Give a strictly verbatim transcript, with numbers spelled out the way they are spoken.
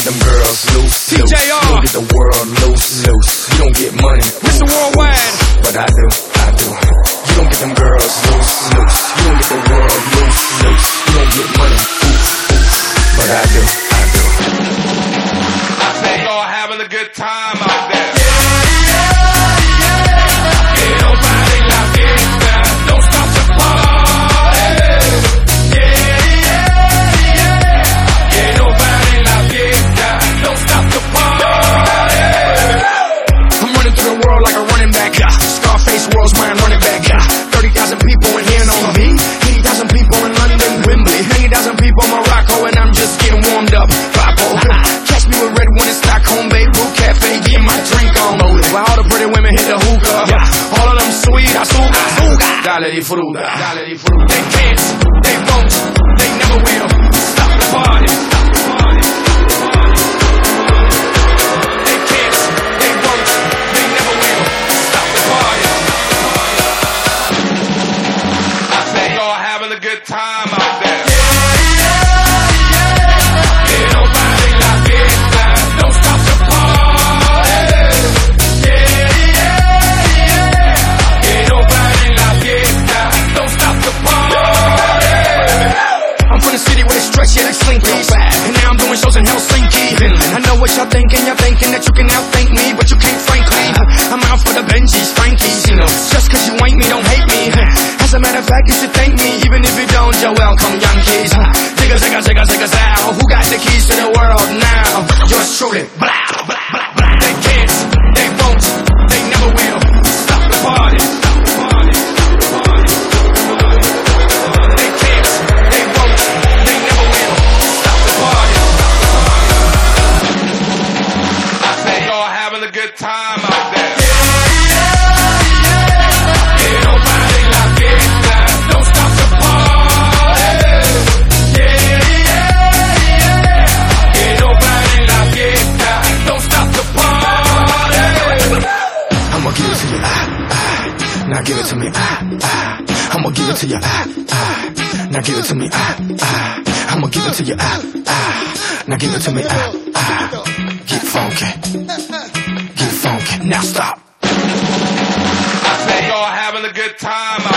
get them girls loose, T J R. You don't get the world loose, loose. You don't get money, Mister Worldwide. but I do, I do. You don't get them girls loose, loose. You don't get the world loose, loose. You don't get money, oof, oof. But I do, I do. I think y'all having a good time out there. Dale disfruta, dale disfruta. They can't, they won't, they never will stop the party. They can't, they won't, they never will stop the party. I think y'all having a good time out there. In Helsinki, I know what y'all thinking. You're thinking that you can outthink me, but you can't, frankly. I'm out for the Benjis, Frankies, you know. Just cause you ain't me, don't hate me. As a matter of fact, you should thank me. Even if you don't, you're welcome, Yankees. Digga, digga, digga, digga, zow. Who got the keys to the world now? Yours truly. Blah, blah, blah, blah. They can't, they won't, they never will stop the party. They can't, they won't, they never will stop the party. Having a good time out there. Que no pare la fiesta, don't stop the party. Yeah, yeah, yeah. Que no pare la fiesta, don't stop the party. I'ma give it to you, ah, ah. Now give it to me, ah, ah. I'ma give it to you, ah, ah. Now give it to me, ah, ah. I'ma give it to you, ah, ah. Now give it to me, ah, ah. Get funky. Get funky. Now stop. I think y'all having a good time